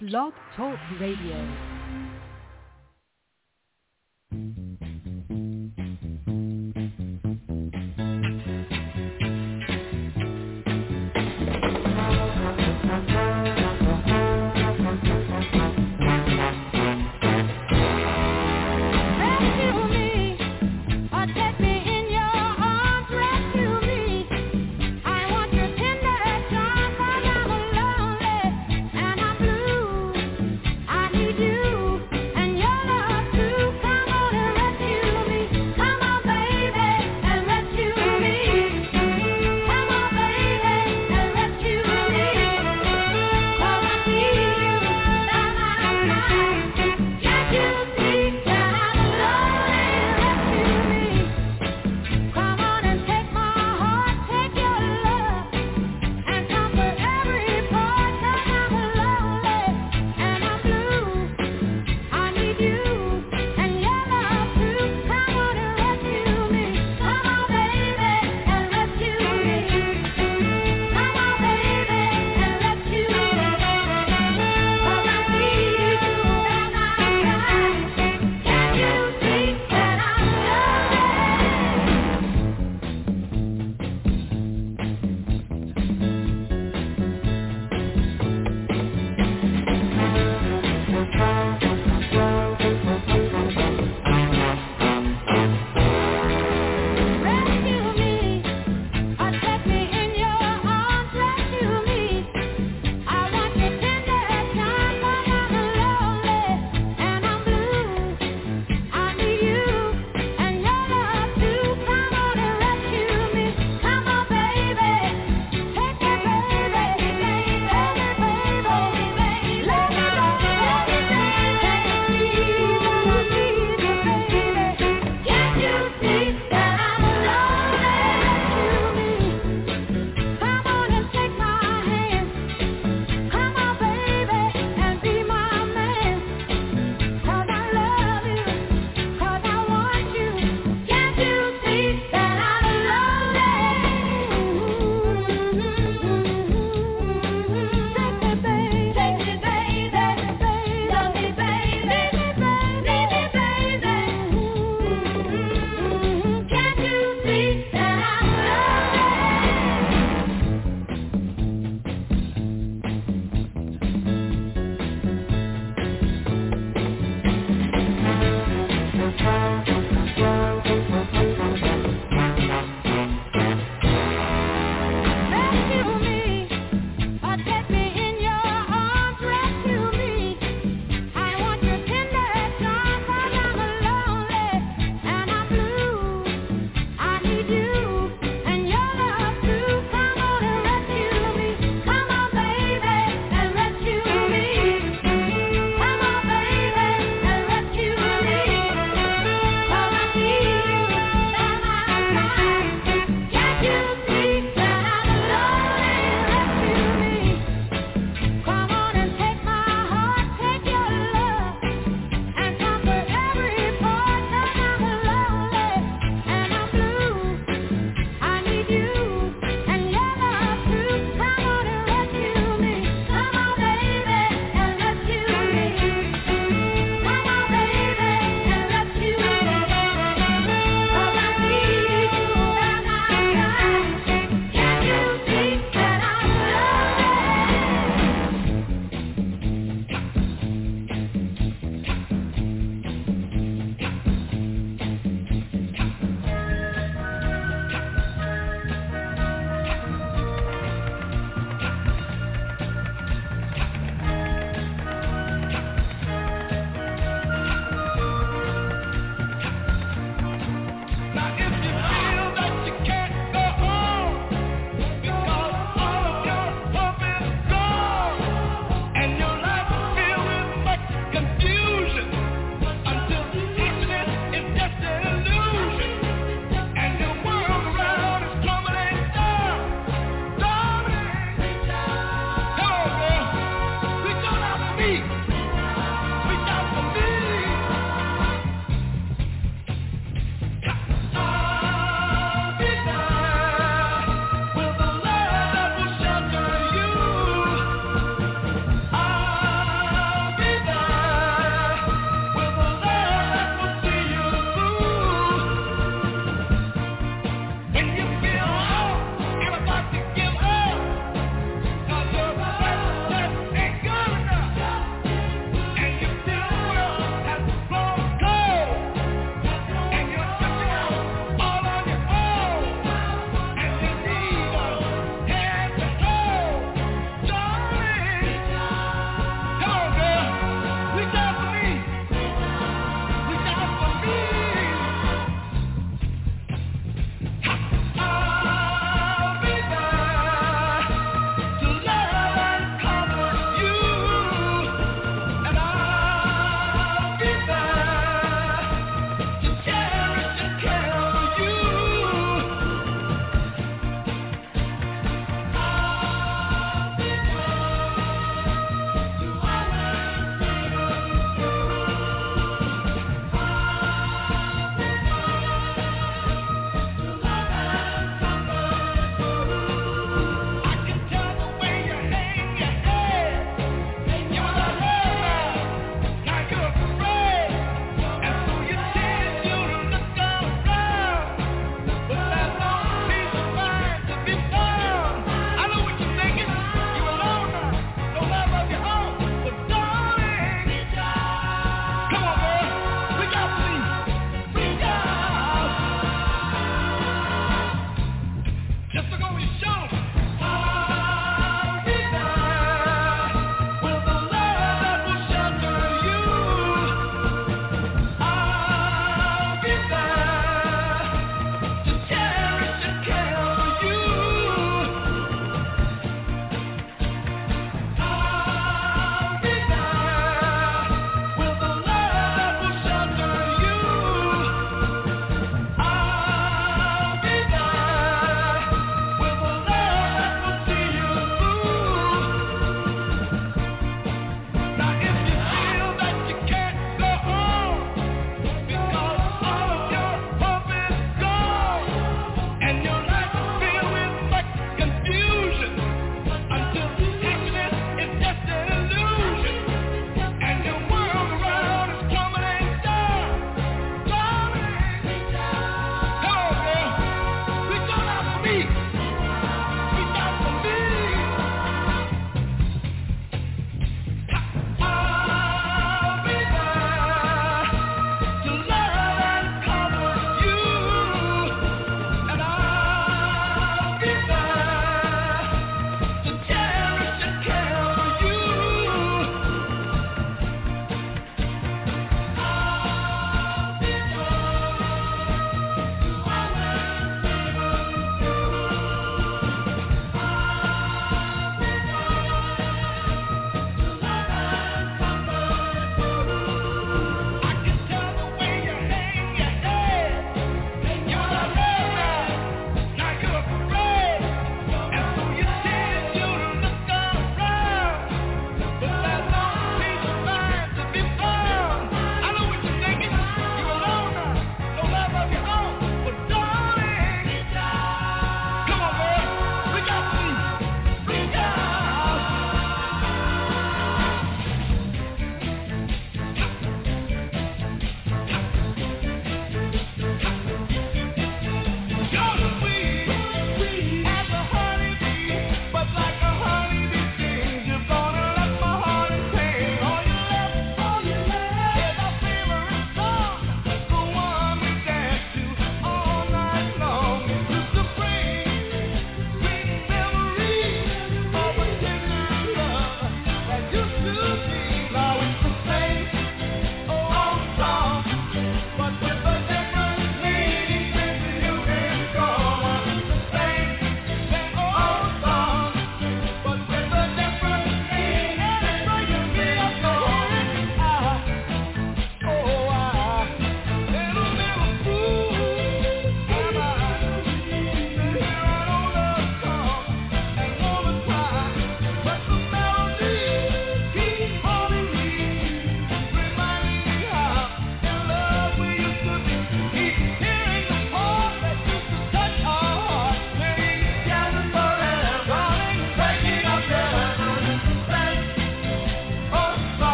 Blog Talk Radio. You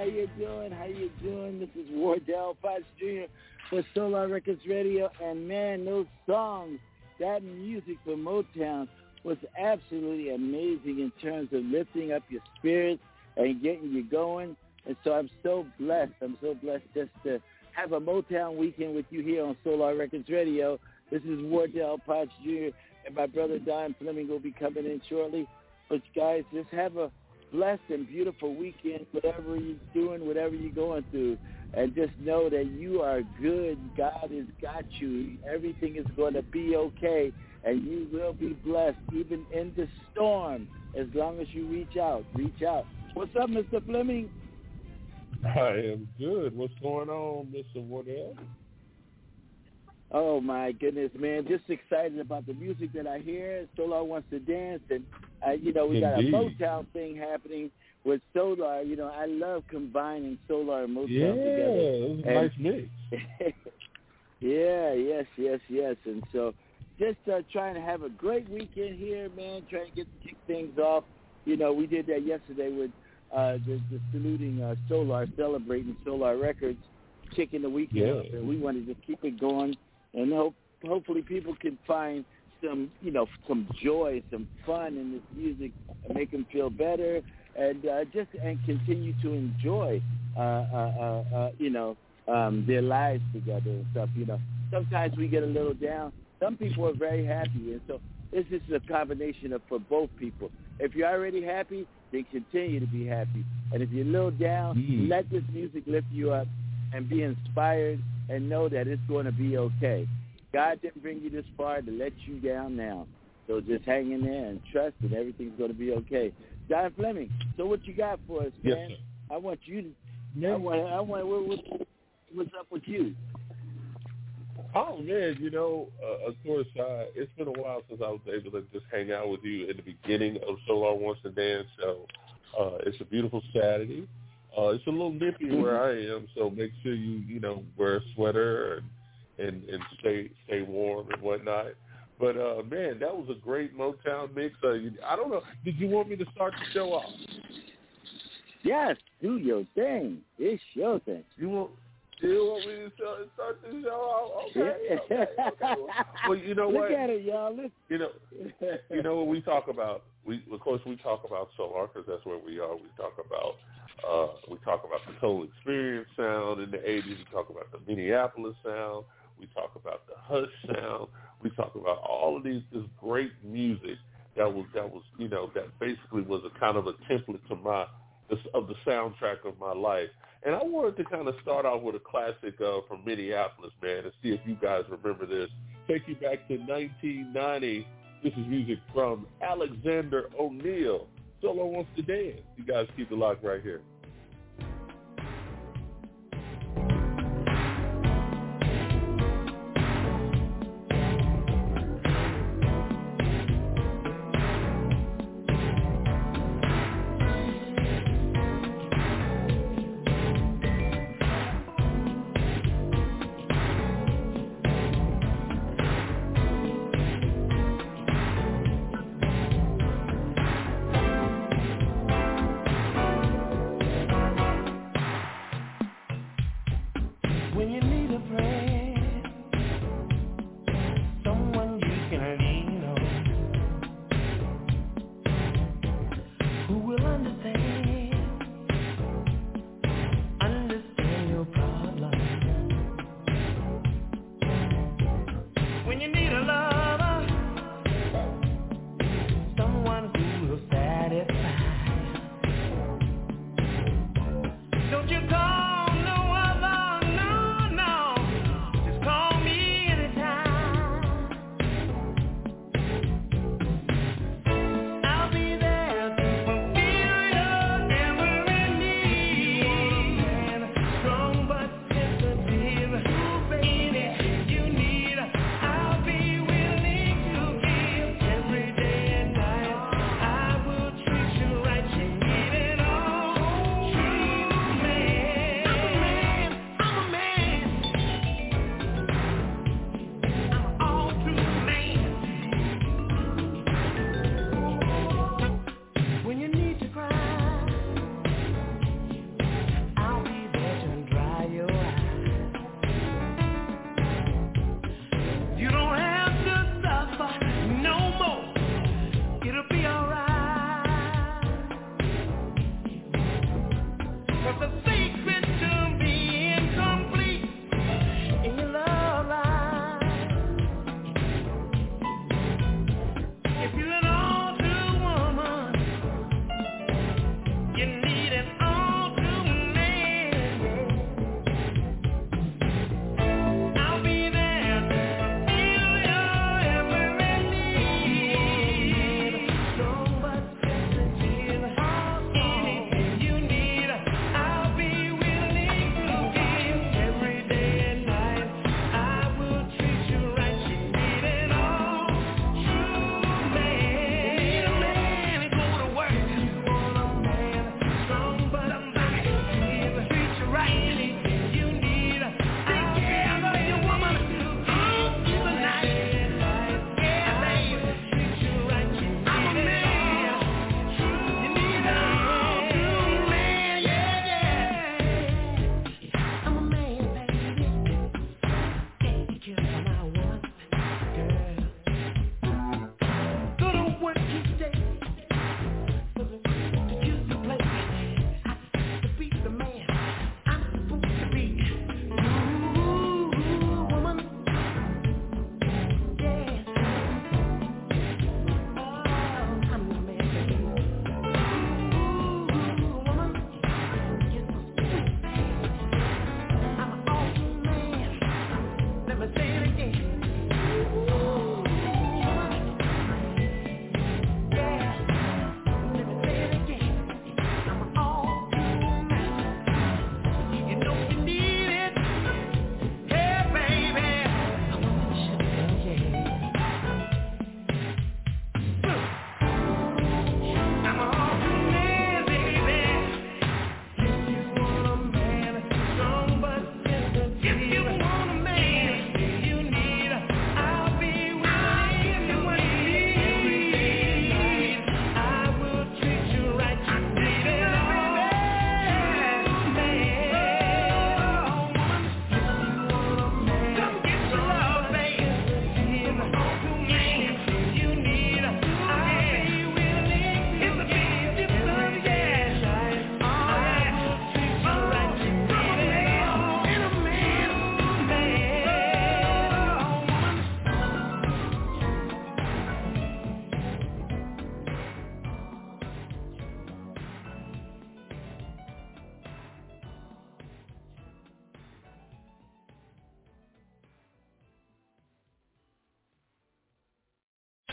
How you doing? How you doing? This is Wardell Potts Jr. for Solar Records Radio. And, man, those songs, that music from Motown was absolutely amazing in terms of lifting up your spirits and getting you going. And so I'm so blessed. I'm so blessed just to have a Motown weekend with you here on Solar Records Radio. This is Wardell Potts Jr. and my brother Don Fleming will be coming in shortly. But, guys, just have a blessed and beautiful weekend, whatever you're doing, whatever you're going through. And just know that you are good. God has got you. Everything is going to be okay, and you will be blessed, even in the storm, as long as you reach out. Reach out. What's up, Mr. Fleming? I am good. What's going on, Mr. Wardell? Oh, my goodness, man. Just excited about the music that I hear. Solar Wants to Dance. And, we got a Motown thing happening with Solar. I love combining Solar and Motown together. Yeah, it was a nice mix. Yes. And so just trying to have a great weekend here, man, trying to kick things off. We did that yesterday with the saluting Solar, celebrating Solar Records, kicking the weekend off. And we wanted to keep it going. And hopefully people can find some joy, some fun in this music, and make them feel better, and continue to enjoy, their lives together and stuff. Sometimes we get a little down. Some people are very happy, and so this is a combination for both people. If you're already happy, then continue to be happy. And if you're a little down, let this music lift you up and be inspired and know that it's going to be okay. God didn't bring you this far to let you down now. So just hang in there and trust that everything's going to be okay. Don Fleming, so what you got for us, man? Yes, I want you to, I want what's up with you? Oh, man, of course, it's been a while since I was able to just hang out with you in the beginning of Solar Wants to Dance. So it's a beautiful Saturday. It's a little nippy where I am, so make sure you wear a sweater and stay warm and whatnot. But, man, that was a great Motown mix. I don't know. Did you want me to start the show off? Yes, do your thing. It's your thing. You want me to start the show off? Okay. Well, you know what? Look at it, y'all. What we talk about. We talk about Solar because that's where we are. We talk about the Soul Experience sound in the 80s. We talk about the Minneapolis sound. We talk about the Hush sound. We talk about all of this great music that basically was a kind of a template to of the soundtrack of my life. And I wanted to kind of start off with a classic from Minneapolis, man, and see if you guys remember this. Take you back to 1990. This is music from Alexander O'Neal. Solar Wants to Dance. You guys keep the lock right here. Don't you call no other, no.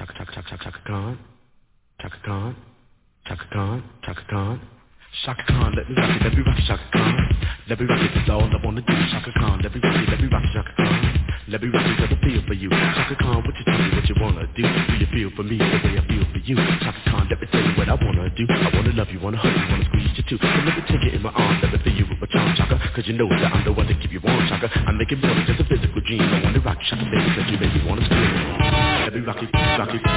Chaka Khan, Chaka Khan, Chaka Khan, Chaka Khan. Chaka Khan, let me rock it, Chaka Khan. Let me rock it, that's all I wanna do. Chaka Khan, let me rock it, Chaka Khan. Let me rock it, cause I feel for you. Chaka Khan, what you tell me what you wanna do? Do you feel for me the way I feel for you? Chaka Khan, let me tell you what I wanna do. I wanna love you, wanna hug you, wanna squeeze you too. So let me take it in my arms, let me feel you with my charm, Chaka. Cause you know that I'm the one to keep you warm, Chaka. I make it more than just a physical dream. I wanna rock you, Chaka, baby, cause you make me wanna scream. Let me rock it, rock it.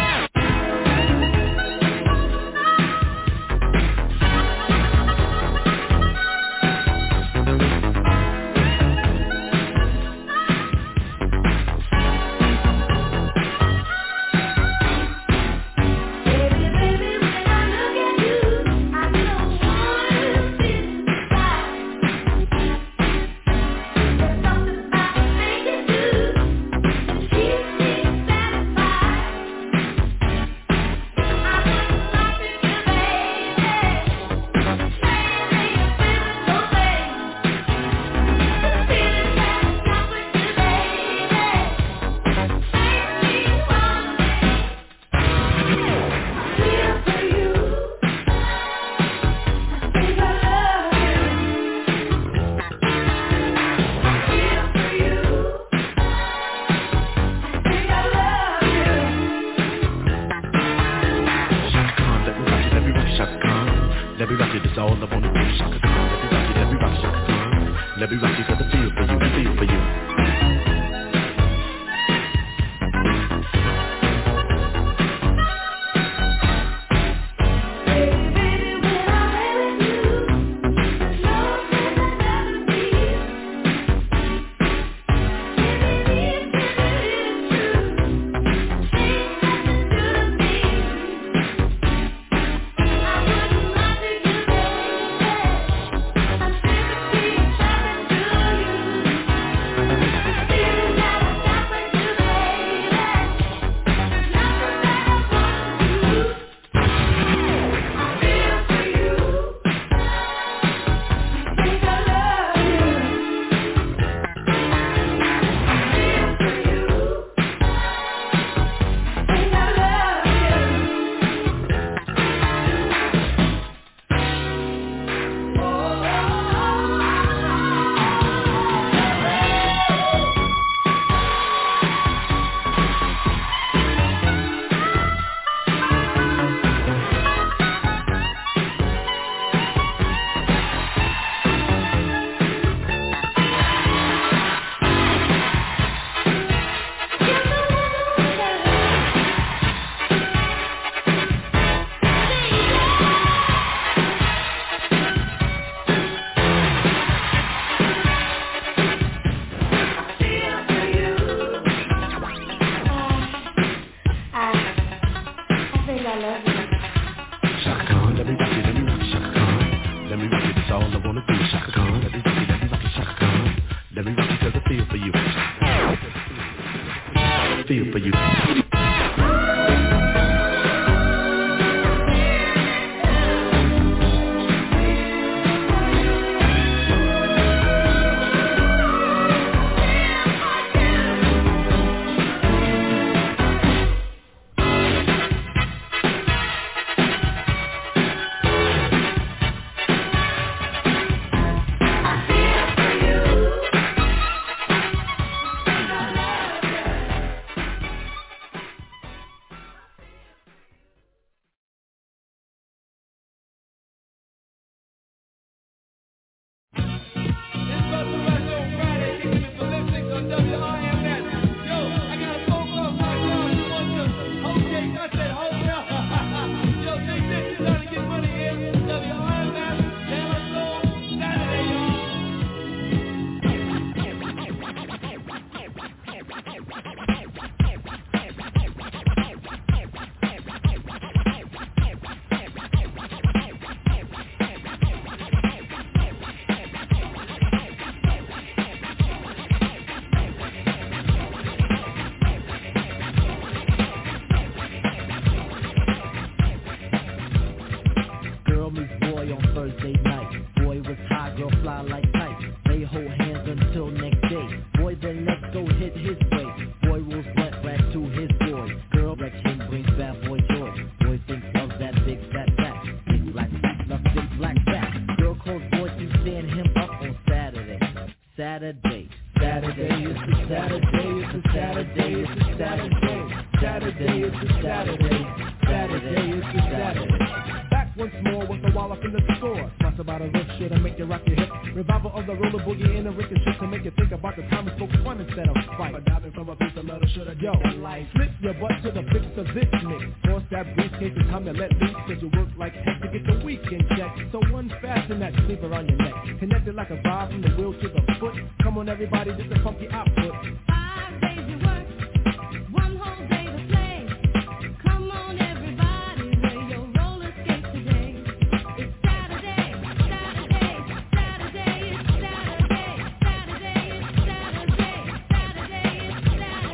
Saturday. Saturday is the Saturday, it's a Saturday, it's a Saturday. Saturday is the Saturday. Saturday is the Saturday. Back once more with a wall up in the store. Smash about a rip shit and make you rock your hip. Revival of the roller boogie and a ricochet to make you think about the time we spoke fun instead of fight. But diving from a piece of metal shoulda yo, slip your butt to the fix of this mix. Force that briefcase and time to let loose, cause you work like heck to get the weekend check. So unfasten that sleeper on your neck. Connected like a vibe from the wheel to the foot. Come on everybody, this is funky output. 5 days you work, 1 whole day to play. Come on everybody, wear your roller skates today. It's Saturday, Saturday, Saturday, it's Saturday, Saturday, it's Saturday, Saturday, it's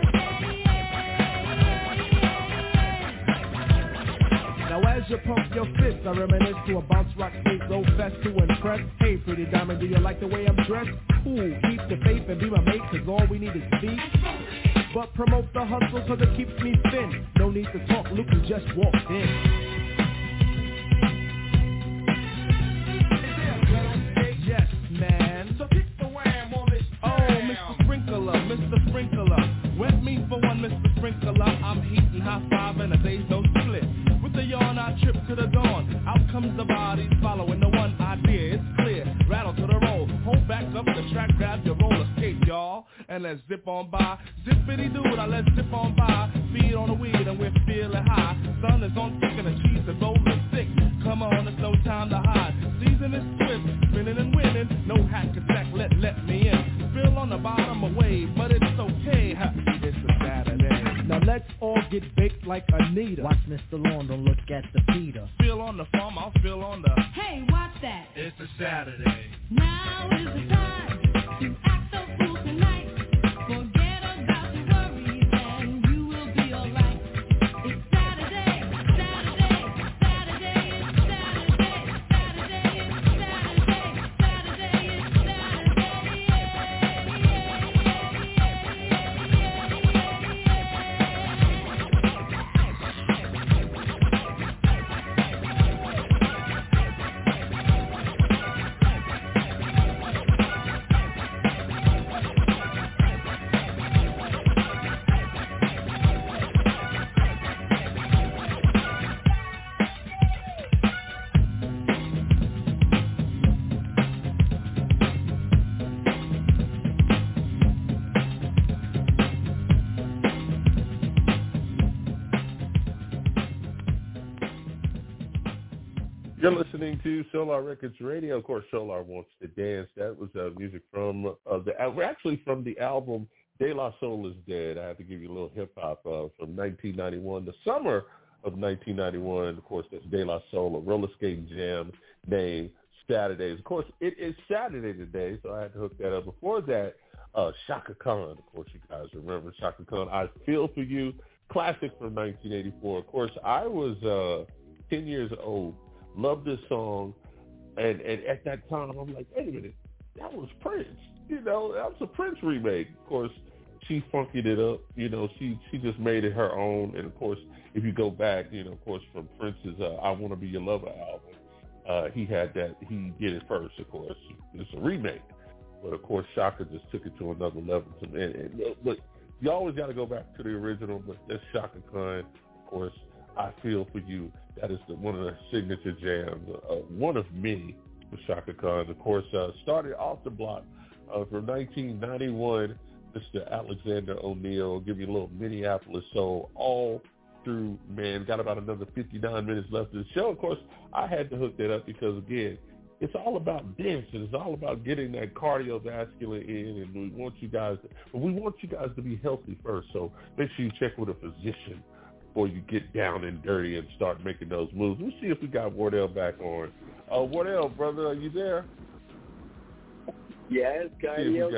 Saturday. Now as you pump your fists, I reminisce to a bounce rock state, roll fest to impress. Hey pretty diamond, do you like the way I'm dressed? Cool, keep the faith and be my mate, cause all we need is speed. But promote the hustle cause it keeps me thin. No need to talk, Luke who just walked in. Yes, man. So kick the wham on this. Oh, Mr. Sprinkler. Wet me for one, Mr. Sprinkler. I'm heating high five and a day's no split. With the yarn, I trip to the dawn. Out comes the bodies following the one idea. It's clear. Rattle to the roll. Hold back up the track, grab your roller skate, y'all. And let's zip on by. Zippity doo, now let's zip on by. Feed on the weed and we're feeling high. Sun is on thick and the cheese is rolling thick. Come on, it's no time to hide. Season is swift, spinning and winning. No hack attack, let me in. Feel on the bottom of wave, but it's okay. It's a Saturday. Now let's all get baked like Anita. Watch Mr. Lawn, don't look at the Peter. Feel on the farm, I'll feel on the... Hey, watch that. It's a Saturday. Now is the time to act so cool tonight. Forget about your worries and you will be alright. It's Saturday, Saturday, Saturday, it's Saturday, Saturday, it's Saturday, Saturday, it's You're listening to Solar Records Radio. Of course, Solar Wants to Dance. That was music from from the album De La Soul is Dead. I have to give you a little hip hop from 1991, the summer of 1991. Of course, that's De La Soul, a roller skating jam named Saturdays. Of course, it is Saturday today, so I had to hook that up. Before that, Chaka Khan. Of course, you guys remember Chaka Khan. I Feel For You, classic from 1984. Of course, I was 10 years old. Loved this song, and at that time, I'm like, wait a minute, that was Prince. You know, that was a Prince remake. Of course, she funkied it up. You know, she just made it her own. And, of course, if you go back, you know, of course, from Prince's I Want to Be Your Lover album, he had that. He did it first, of course. It's a remake. But, of course, Chaka just took it to another level. But you always got to go back to the original, but that's Chaka Khan, of course. I Feel For You. That is one of the signature jams, one of many for Chaka Khan. Of course, started off the block from 1991, Mr. Alexander O'Neal. I'll give you a little Minneapolis soul all through, man. Got about another 59 minutes left of the show. Of course, I had to hook that up because, again, it's all about dancing. It's all about getting that cardiovascular in, and we want you guys to be healthy first. So make sure you check with a physician before you get down and dirty and start making those moves. We'll see if we got Wardell back on. Wardell, brother, are you there? Yes, cardio.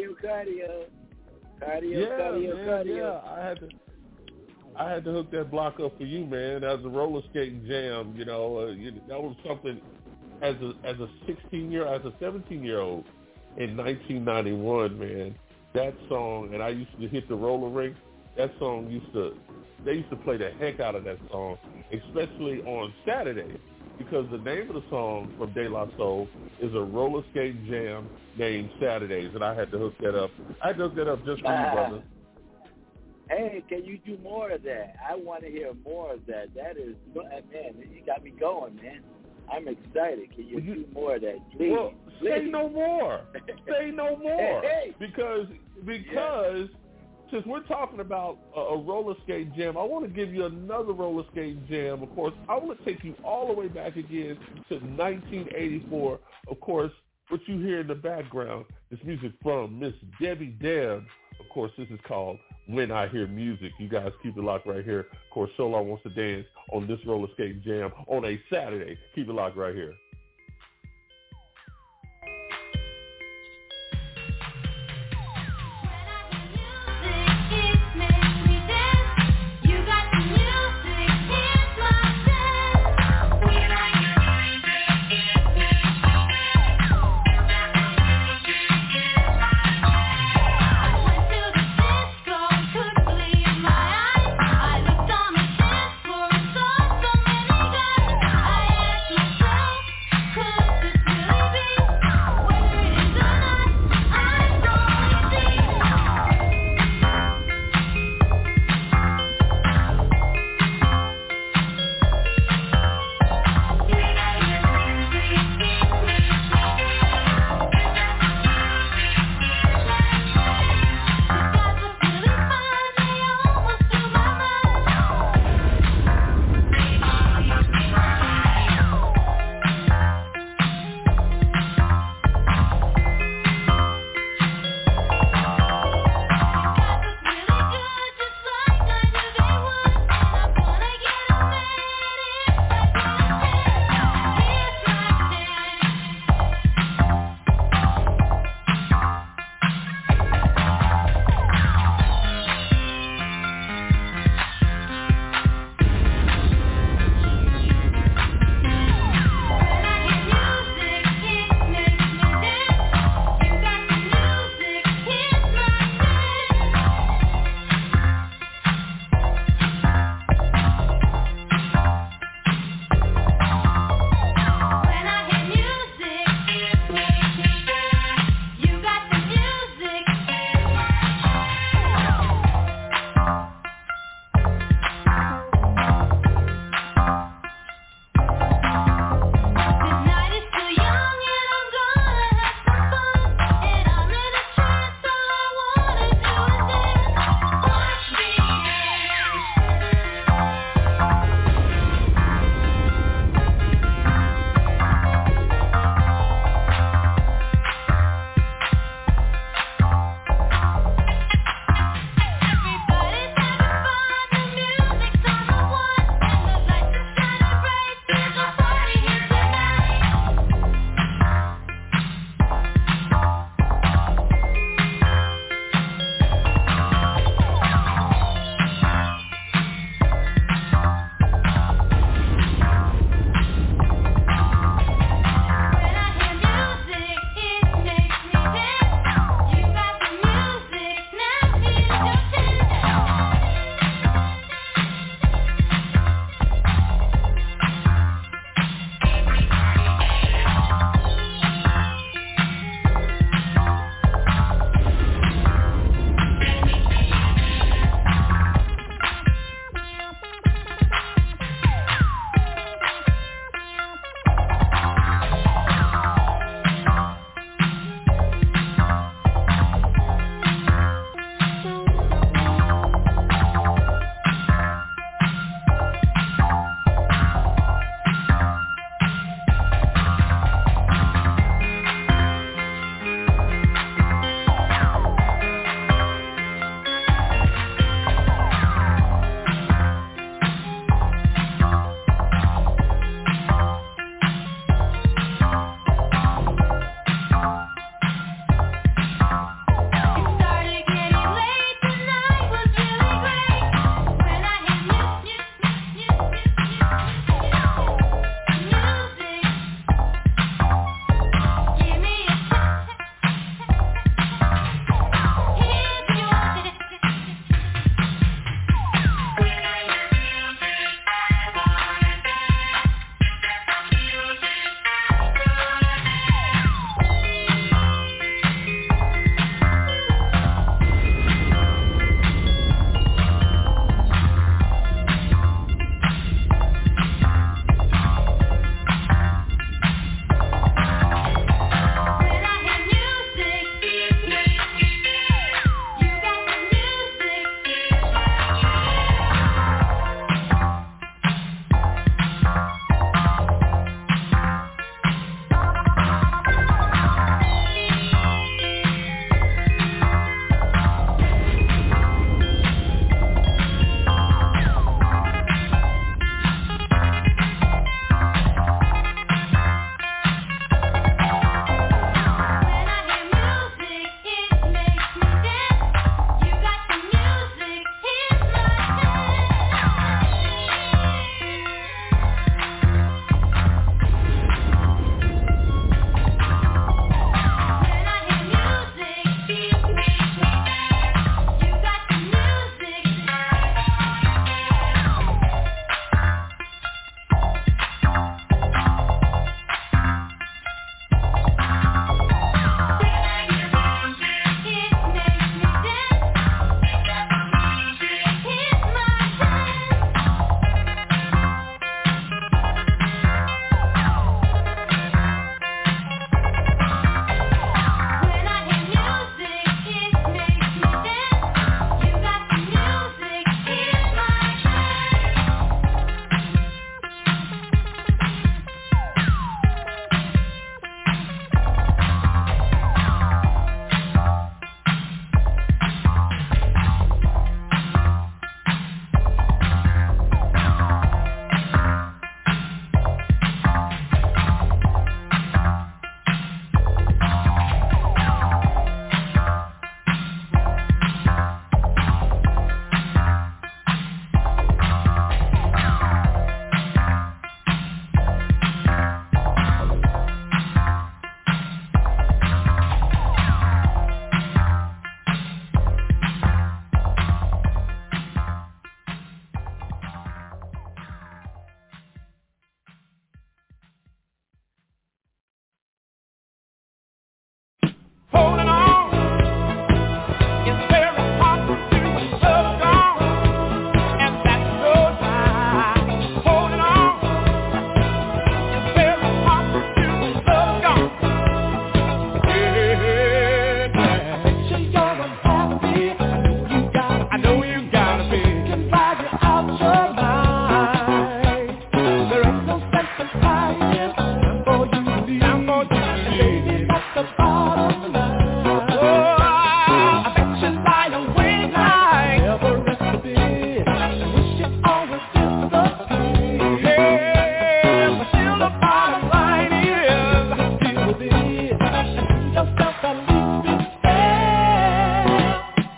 Yeah. I had to hook that block up for you, man. That was a roller skating jam. You know, that was something as a 17-year-old in 1991, man. That song, and I used to hit the roller rink. That song they used to play the heck out of that song, especially on Saturday. because the name of the song from De La Soul is a roller skate jam named Saturdays, and I had to hook that up. I had to hook that up just for you, brother. Hey, can you do more of that? I want to hear more of that. That is, man, you got me going, man. I'm excited. Can you do more of that, please? Well, say no more. Say no more. Hey. Because since we're talking about a roller skate jam, I want to give you another roller skate jam. Of course, I want to take you all the way back again to 1984. Of course, what you hear in the background is music from Miss Debbie Deb. Of course, this is called When I Hear Music. You guys keep it locked right here. Of course, Solar wants to dance on this roller skate jam on a Saturday. Keep it locked right here.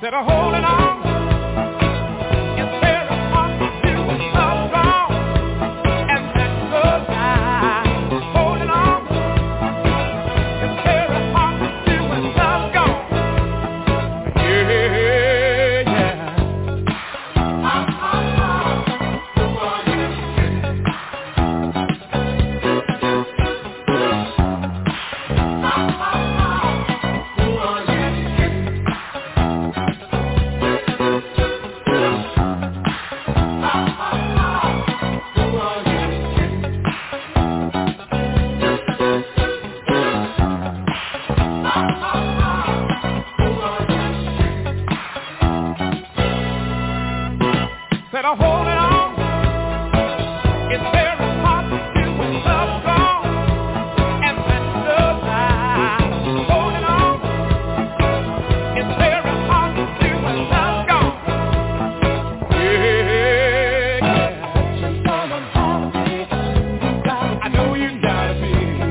that are holding on. It's very hard to do with love gone, and that's good time. Holding on. It's very hard to do with love gone. Yeah, yeah. That are holding on. It's very hard to do with love gone, and that's the time. Holding on. It's very hard to do with love gone. Yeah, yeah. I know you gotta be.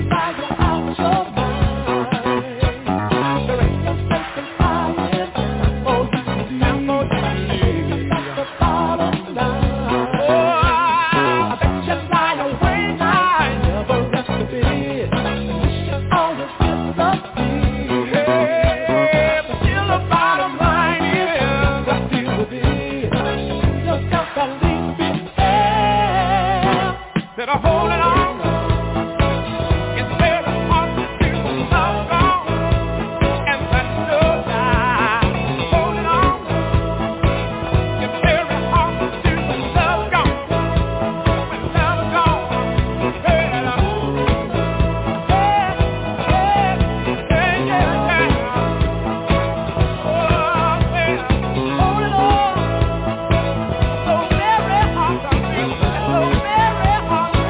That are holding on. It's very hard to do with love gone, and that's no time. Holding on. It's very hard to do with love gone, when love gone. Hey, yeah, yeah, oh, yeah. Holding on. So very hard to do. So very hard to do.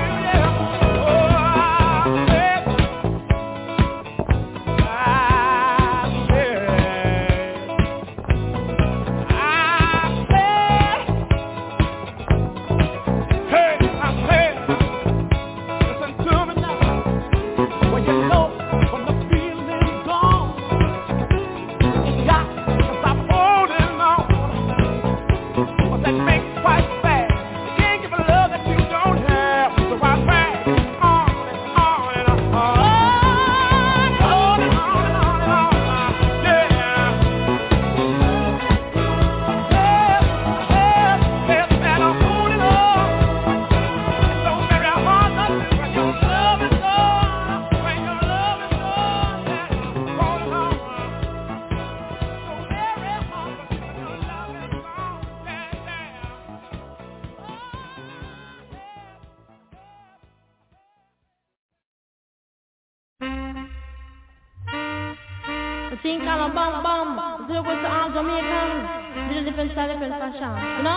Think on a bum bum, zero goes to all Jamaican, different style, different fashion, you know?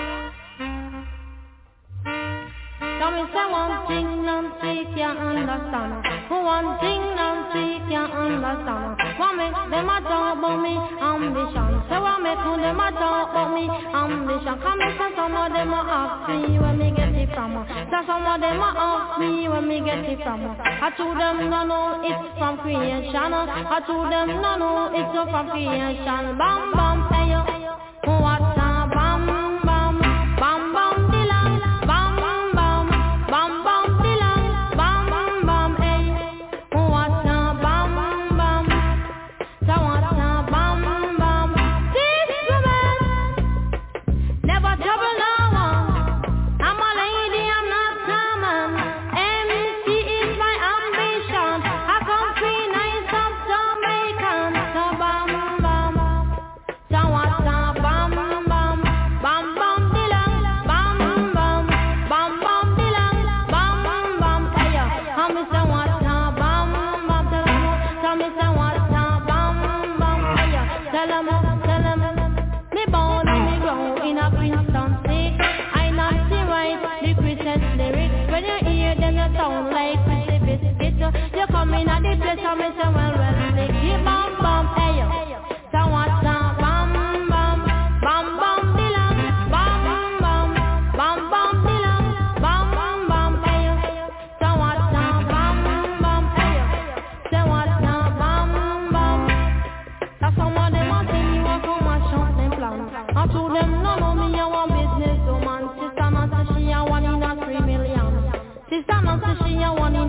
Come and say one thing Nancy can't understand. One thing Nancy can't understand. What make them a talk about me ambition? Say what make them a talk about me ambition? Come and say some of them a ask me where me get it from. Say some of them a ask me where me get it from. I told them no no it's from creation. I told them no no it's from creation. Bam bam hey yo, what a bam bam bam bam dilang bam bam bam bam dilang bam bam hey, what a bam bam, so what a bam bam. This woman never trouble no one. I'm a lady, I'm not common. MC is my ambition. I come free nice of Jamaican. So bam bam, so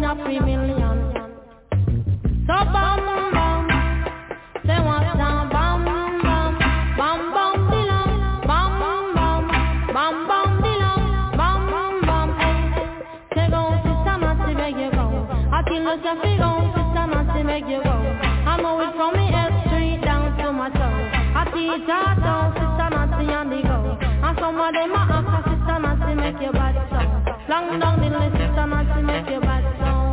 a 3 million. So bam bam, say what now? Bam bam, bam bam dilong, bam bam, bam bam dilong, bam bam. Hey, say go, sister Nancy, make you go. I tell you to go, sister Nancy, make you go. I know it from me F Street down to my toe. I teach her down, sister Nancy on the go. And some of them are after sister Nancy, make your bad song. Long down the list, sister Nancy, make your bad song.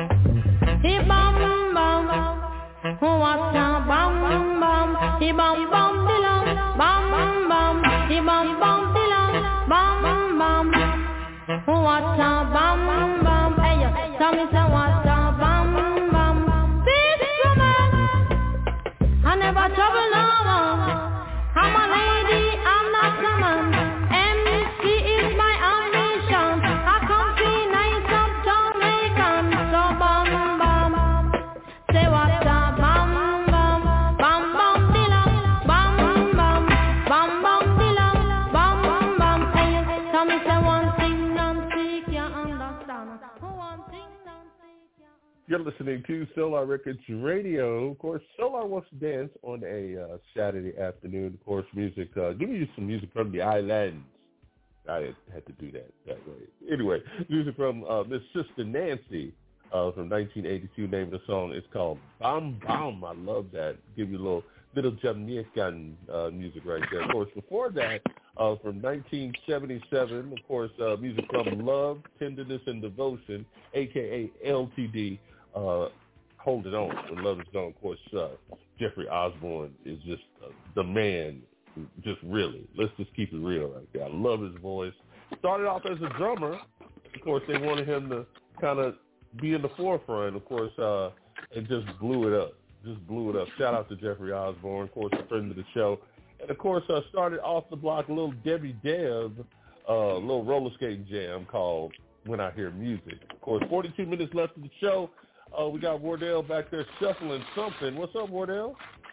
He bam bam, who wants a bam bam? He bam bam dilong, bam bam. He bam bam dilong, bam bam. Who wants a bam bam? Hey, tell me say what's a bam bam? Big woman, I never trouble no one. I'm a lady, I'm not a man. MC is my ambition. I come to nice up Jamaican. So bam bam, say what's a bam bam, bam bam dilong, bam bam, bam bam dilong, bam bam. Hey, tell me say one thing Nancy can't understand. One thing Nancy can't understand. You're listening to Solar Records Radio. Of course, Solar Wants to Dance on a Saturday afternoon. Of course, music. Giving you some music from the islands. I had to do that way. Anyway, music from Miss Sister Nancy from 1982. Name of the song is called Bam Bam. I love that. Give you a little Jamaican music right there. Of course, before that, from 1977, of course, music from Love, Tenderness, and Devotion, a.k.a. LTD. Hold It On. When Love Is Gone, of course, Jeffrey Osborne is just the man. Just really. Let's just keep it real right there. I love his voice. Started off as a drummer. Of course, they wanted him to kind of be in the forefront, of course, and just blew it up. Shout out to Jeffrey Osborne, of course, a friend of the show. And, of course, started off the block a little Debbie Deb, little roller skating jam called When I Hear Music. Of course, 42 minutes left of the show. We got Wardell back there shuffling something. What's up, Wardell?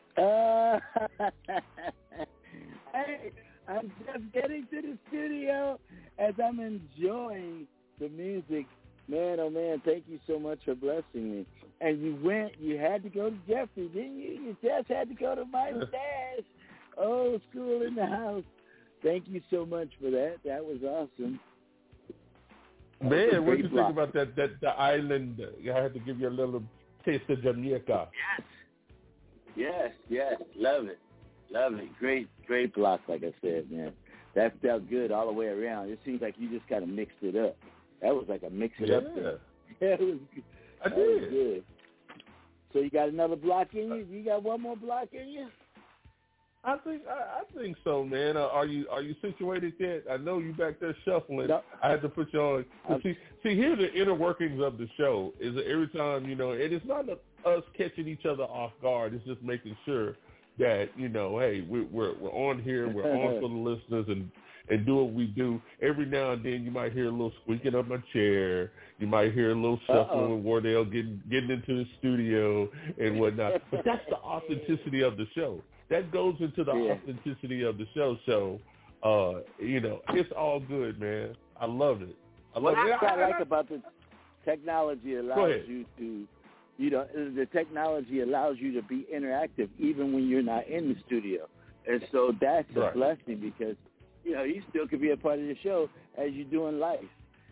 Hey, I'm just getting to the studio as I'm enjoying the music. Man, oh man, thank you so much for blessing me. And you had to go to Jeffrey, didn't you? You just had to go to my stash. Old school in the house. Thank you so much for that. That was awesome. Man, what do you think about that the island? I had to give you a little taste of Jamaica. Yes. Love it. Great block, like I said, man. That felt good all the way around. It seems like you just kind of mixed it up. That was like a mix-it-up thing. Yeah, it was good. I did. Was good. So you got another block in you? You got one more block in you? I think so, man. Are you situated yet? I know you back there shuffling. No. I had to put you on. See, here's the inner workings of the show. Is that every time, and it's not us catching each other off guard. It's just making sure that, hey, we're on here, we're on for the listeners, and do what we do. Every now and then you might hear a little squeaking up my chair. You might hear a little shuffling with Wardell getting into the studio and whatnot. But that's the authenticity of the show. That goes into the authenticity of the show. So, it's all good, man. I love it. What I like about the technology allows you to, the technology allows you to be interactive even when you're not in the studio. And so that's a blessing because, you still could be a part of the show as you do in life,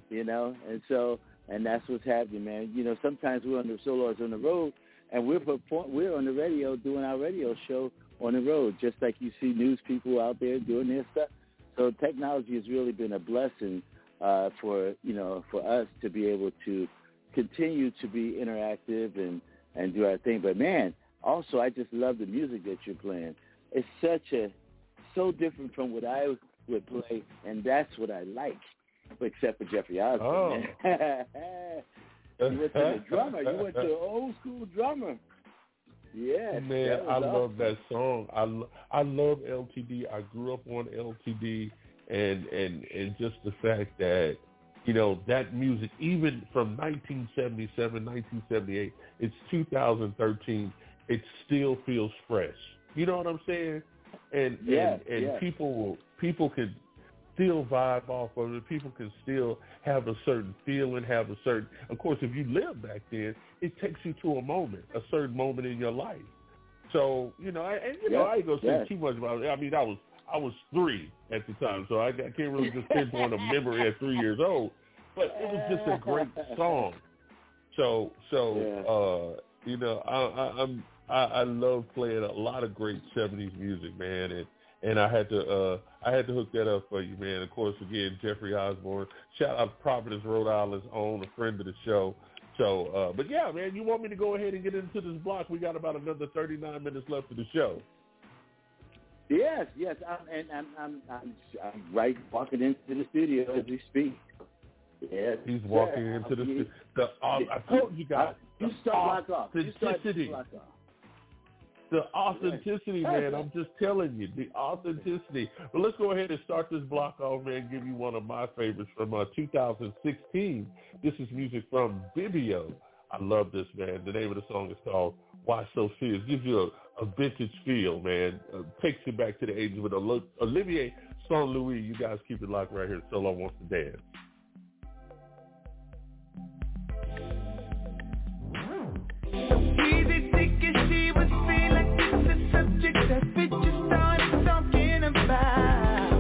and that's what's happening, man. Sometimes we're on the solos on the road and we're on the radio doing our radio show on the road, just like you see news people out there doing their stuff. So technology has really been a blessing for us to be able to continue to be interactive and do our thing. But man, also I just love the music that you're playing. It's so different from what I would play, and that's what I like, except for Jeffrey Osborne. You went to the drummer. You went to an old school drummer. Yeah, man, I love that song. I love LTD. I grew up on LTD, and just the fact that that music, even from 1977, 1978, it's 2013. It still feels fresh. You know what I'm saying? And people could still vibe off of it. People can still have a certain feeling, of course, if you lived back then, it takes you to a certain moment in your life. So, I ain't going to say too much about it. I mean, I was 3 at the time, so I can't really just pinpoint a memory at 3 years old, but it was just a great song. I love playing a lot of great 70s music, man, and I had to hook that up for you, man. Of course, again, Jeffrey Osborne. Shout out to Providence, Rhode Island's own, a friend of the show. So, but yeah, man, you want me to go ahead and get into this block? We got about another 39 minutes left of the show. Yes, I'm right walking into the studio as we speak. Yes, he's walking into the studio. I told you guys. You start block off. The authenticity, man. I'm just telling you, the authenticity. But let's go ahead and start this block off, man, give you one of my favorites from 2016. This is music from Bibio. I love this, man. The name of the song is called Why So Fierce. Gives you a vintage feel, man. Takes you back to the 80s with Olivier Saint Louis. You guys keep it locked right here. Solo Wants to Dance. Easy thinking she would feel like it's a subject that we just started talking about.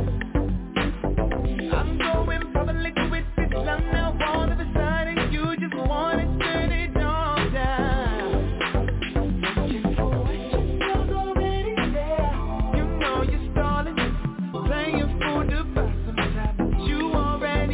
I'm going public with this love now. All of a sudden you just want to turn it all down. Looking for what you know's already there. You know you're stalling, playing for the bottom time, but you already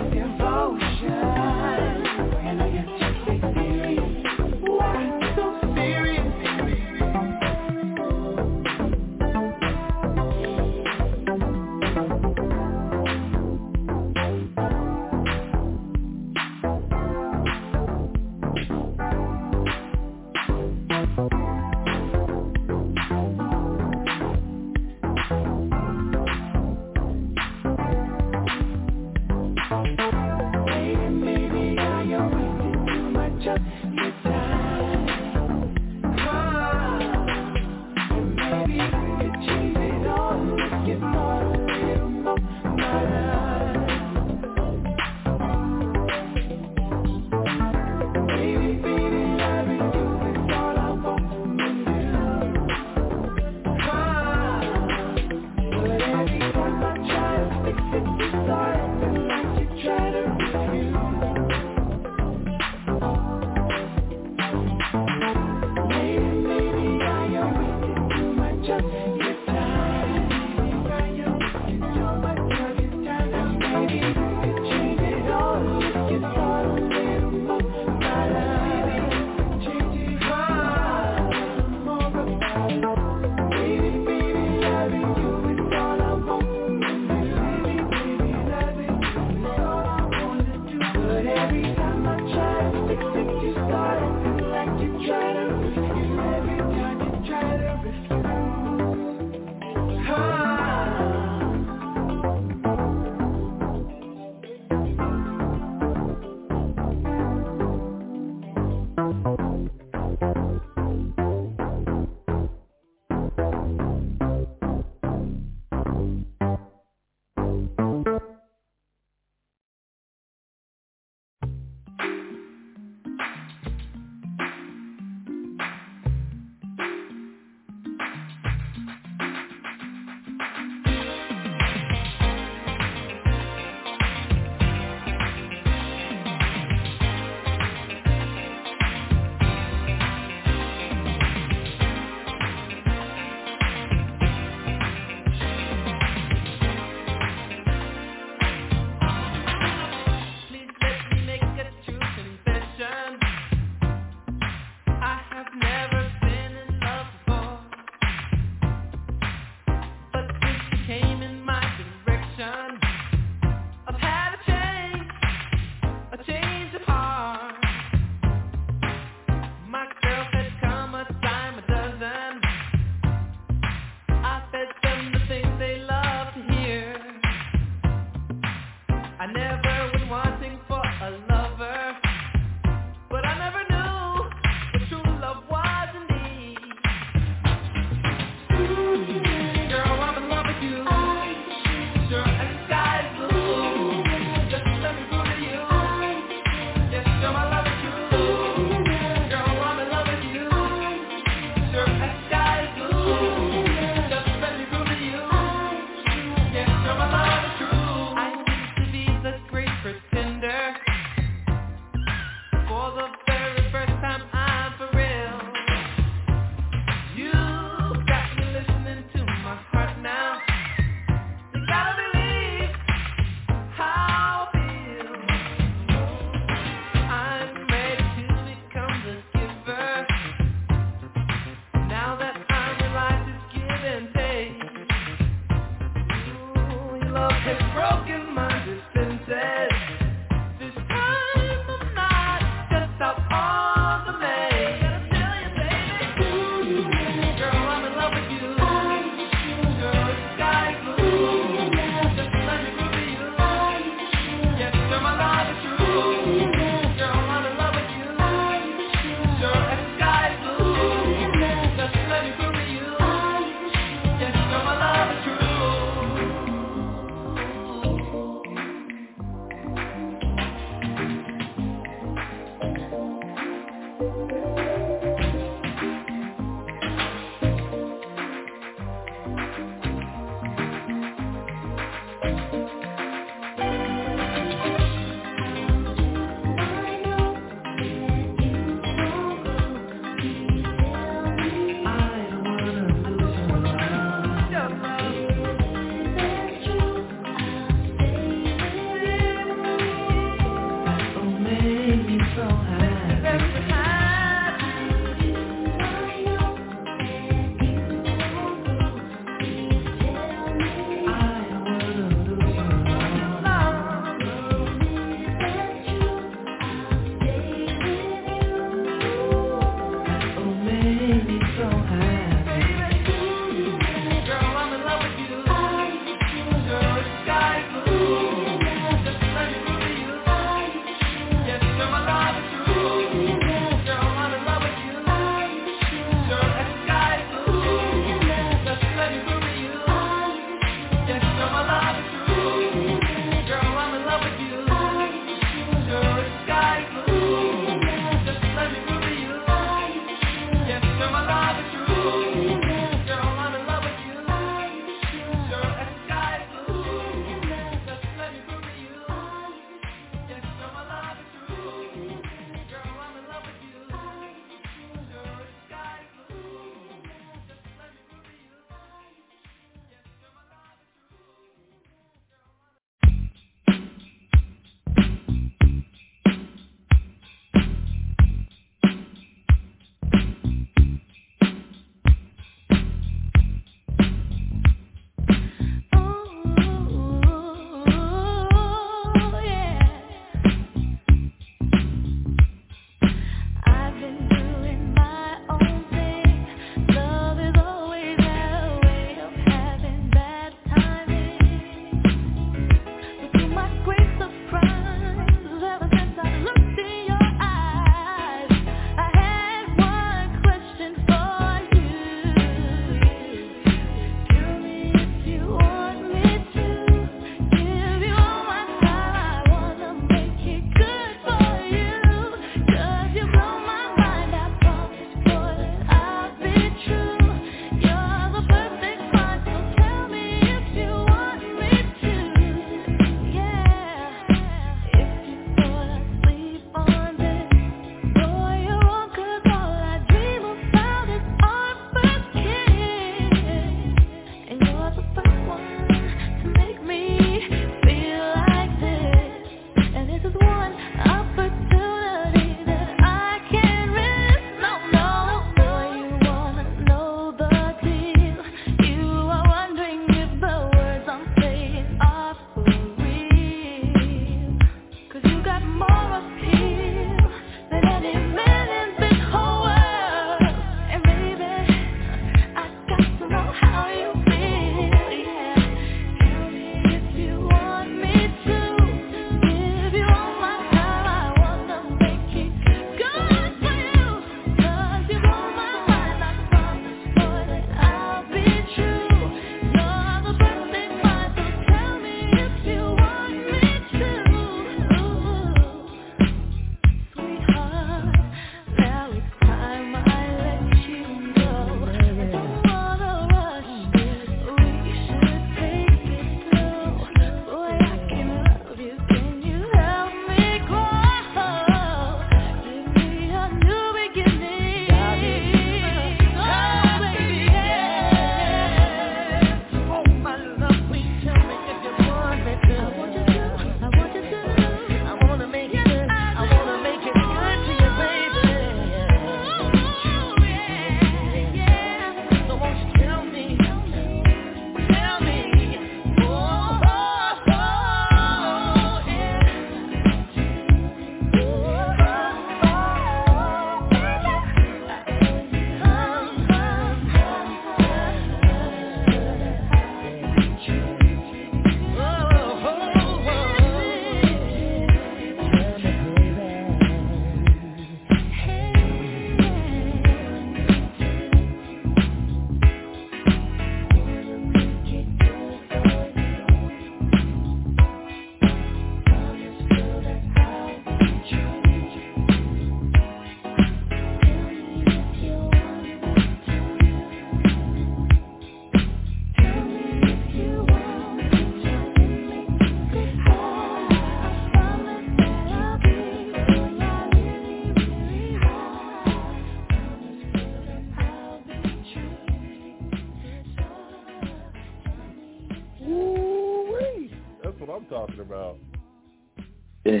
talking about. Man,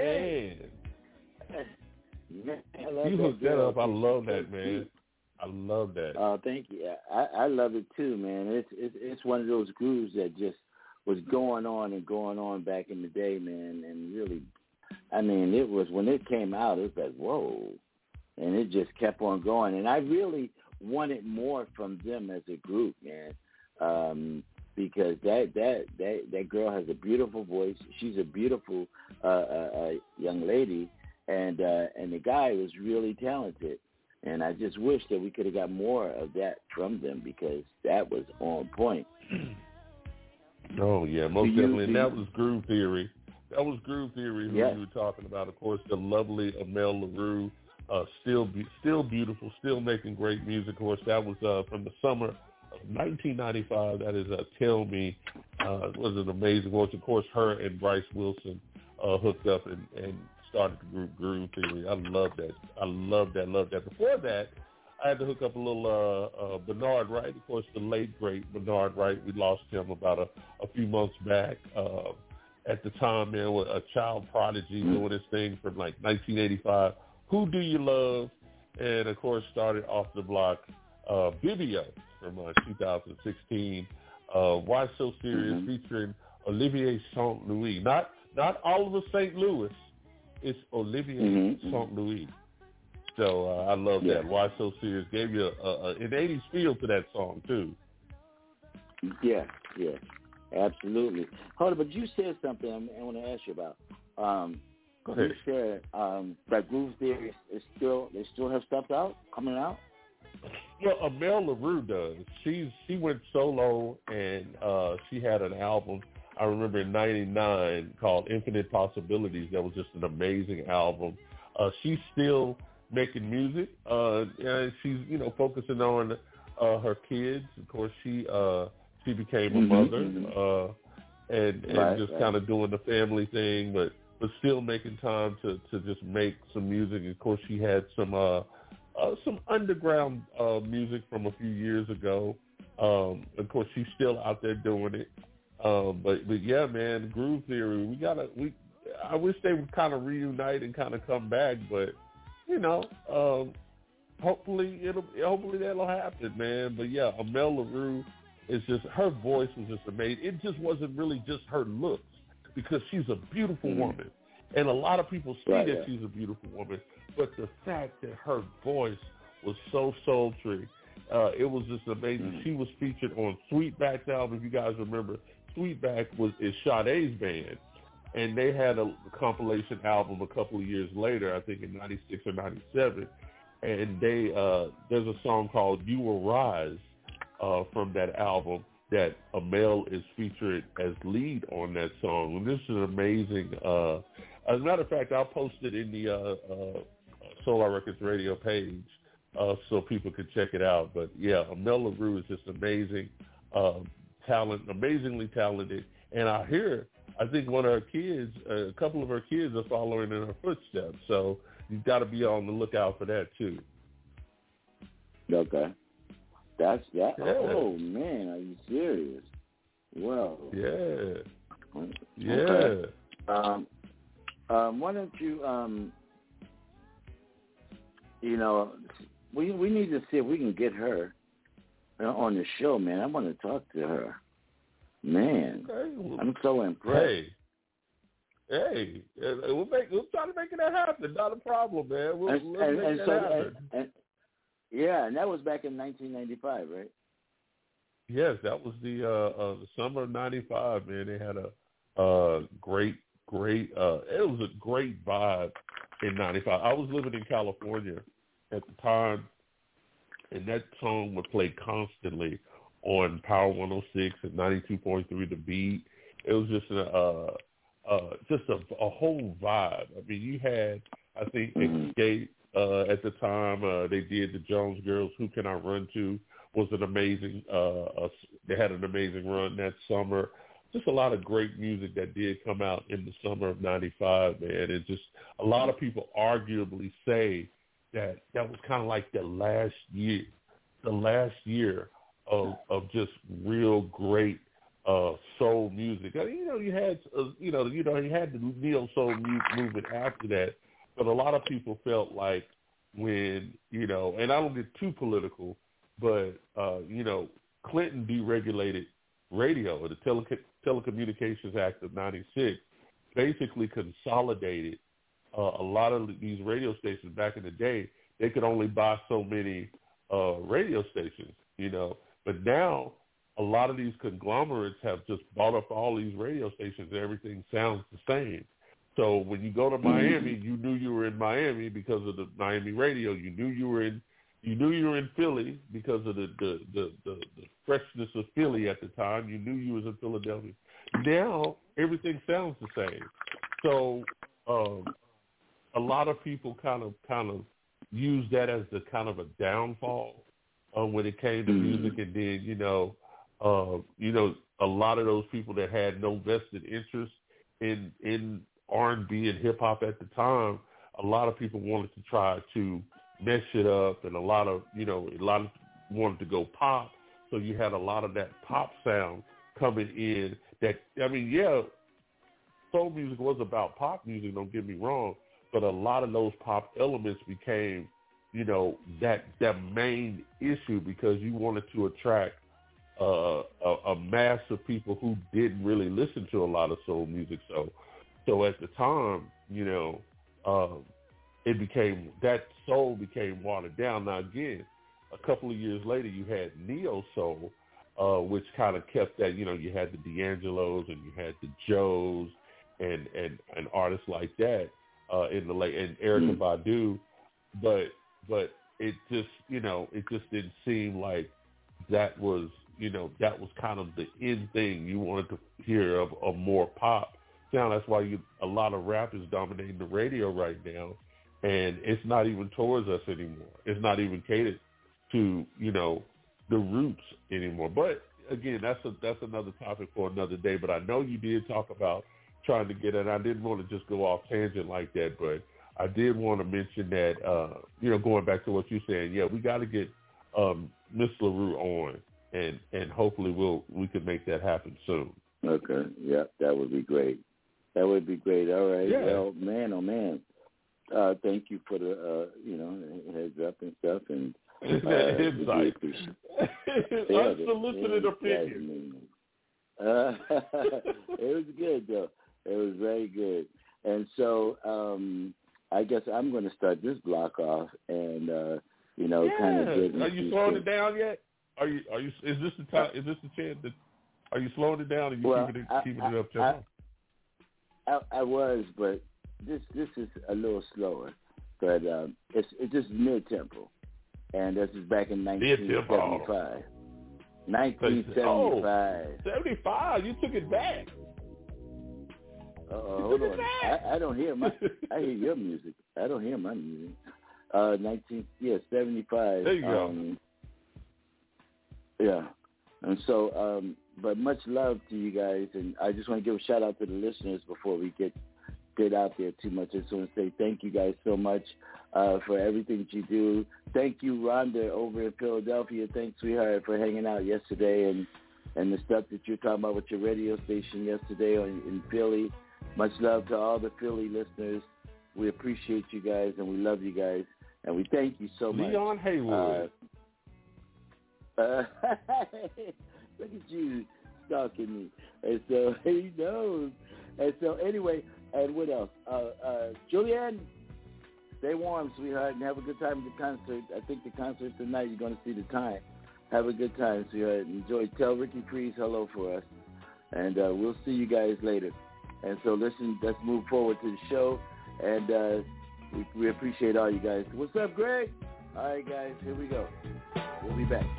You hooked that up. I love that, man. I love that. Oh, thank you. I love it too, man. It's one of those grooves that just was going on back in the day, man. And really, I mean, it was when it came out, it was like, whoa, and it just kept on going. And I really wanted more from them as a group, man, because that girl has a beautiful voice. She's a beautiful young lady, and the guy was really talented. And I just wish that we could have got more of that from them because that was on point. Oh, yeah, most definitely. And that was Groove Theory. That was Groove Theory who you were talking about. Of course, the lovely Amel Larue, still beautiful, still making great music. Of course, that was from the summer of 1995. That is Tell Me. It was an amazing voice. Of course, her and Bryce Wilson hooked up and started the group Groove Theory. I love that. I love that. Before that, I had to hook up a little Bernard Wright. Of course, the late, great Bernard Wright. We lost him about a few months back. At the time, man, with a child prodigy doing his thing from like 1985. Who Do You Love? And, of course, started off the block Vivio from 2016. Why So Serious featuring Olivier St. Louis. Not Oliver St. Louis. It's Olivier St. Louis. So I love that. Why So Serious gave you an 80s feel to that song, too. Yeah, absolutely. Hold on, but you said something I want to ask you about. Go ahead. You said that Groove Theory is they still have stuff coming out? Well, Amel Larue does. She went solo, and she had an album, I remember in 99, called Infinite Possibilities. That was just an amazing album. She's still making music. And she's, focusing on her kids. Of course, she became a mother and just kind of doing the family thing, but still making time to just make some music. Of course, she had some underground music from a few years ago. Of course, she's still out there doing it. But yeah, man, Groove Theory. I wish they would kind of reunite and kind of come back, but hopefully that'll happen, man. But yeah, Amel Larue is just, her voice was just amazing. It just wasn't really just her looks, because she's a beautiful woman, and a lot of people see that she's a beautiful woman. But the fact that her voice was so sultry, it was just amazing. She was featured on Sweetback's album. If you guys remember, Sweetback is Sade's band, and they had a compilation album a couple of years later, I think in 96 or 97, and there's a song called You Will Rise from that album that Amel is featured as lead on that song. And this is amazing. As a matter of fact, I'll post it in the Solar Records radio page so people can check it out. But yeah, Amel Larue is just amazing amazingly talented. And I think one of her kids, a couple of her kids are following in her footsteps. So you've got to be on the lookout for that too. Okay. That's that. Yeah. Oh man, are you serious? Well. Yeah. Okay. Why don't you we need to see if we can get her on the show, man. I want to talk to her. Man, okay. I'm so impressed. Hey, we'll try to make that happen. Not a problem, man. We'll make that happen. And that was back in 1995, right? Yes, that was the summer of '95. Man, they had a great. It was a great vibe in '95. I was living in California at the time, and that song would play constantly on Power 106 and 92.3 The Beat. It was just a whole vibe. I mean, you had, I think, Escape at the time. They did the Jones Girls. Who Can I Run To was an amazing. They had an amazing run that summer. Just a lot of great music that did come out in the summer of '95, man. And just a lot of people arguably say that was kind of like the last year of just real great soul music. You had you had the neo soul movement after that, but a lot of people felt like when and I don't get too political, but Clinton deregulated radio. The Telecommunications Act of '96 basically consolidated a lot of these radio stations. Back in the day, they could only buy so many radio stations, but now a lot of these conglomerates have just bought up all these radio stations and everything sounds the same. So when you go to Miami, you knew you were in Miami because of the Miami radio. You knew you were in Philly because of the freshness of Philly at the time. You knew you was in Philadelphia. Now everything sounds the same. So a lot of people kind of use that as the kind of a downfall when it came to music, and then a lot of those people that had no vested interest in R&B and hip hop at the time, a lot of people wanted to try to mesh it up, and a lot of wanted to go pop. So you had a lot of that pop sound coming in. Soul music was about pop music. Don't get me wrong, but a lot of those pop elements became, that main issue because you wanted to attract a mass of people who didn't really listen to a lot of soul music. So at the time, it became, that soul became watered down. Now again, a couple of years later, you had neo soul, which kind of kept that. You had the D'Angelos and you had the Joes and artists like that in the late, and Erykah Badu, but it just didn't seem like that was kind of the end thing. You wanted to hear of more pop sound. That's why a lot of rap is dominating the radio right now, and it's not even towards us anymore. It's not even catered to the roots anymore. But again, that's another topic for another day. But I know you did talk about trying to get it. I didn't want to just go off tangent like that, but I did want to mention that going back to what you're saying, we got to get Miss LaRue on, and hopefully we can make that happen soon. Okay, yeah, that would be great. That would be great. All right. Yeah. Well, man, oh man. Thank you for the heads up and stuff, and insight. Unsolicited opinion. It was good though. It was very good. And so I guess I'm going to start this block off, and kind of get. Are you slowing it down yet? Are you? Is this the time? Is this the chance that? Are you slowing it down, or you keeping it up tempo? I was, but this is a little slower, but it's just mid tempo, and this is back in 1975. 1975. 75. You took it back. Hold on. I don't hear I hear your music. I don't hear my music. 75. There you go. Yeah. And so, but much love to you guys, and I just want to give a shout out to the listeners before we get out there too much. I just want to say thank you guys so much for everything that you do. Thank you, Rhonda, over in Philadelphia. Thanks, sweetheart, for hanging out yesterday and the stuff that you're talking about with your radio station yesterday in Philly. Much love to all the Philly listeners. We appreciate you guys, and we love you guys, and we thank you so much. Leon Haywood. Look at you stalking me. And so he knows. And so anyway, and what else? Julianne, stay warm, sweetheart, and have a good time at the concert. I think the concert tonight, you're going to see the time. Have a good time, sweetheart. Enjoy. Tell Ricky Freeze hello for us. And we'll see you guys later. And so listen, let's move forward to the show. And we appreciate all you guys. What's up, Greg? All right, guys, here we go. We'll be back.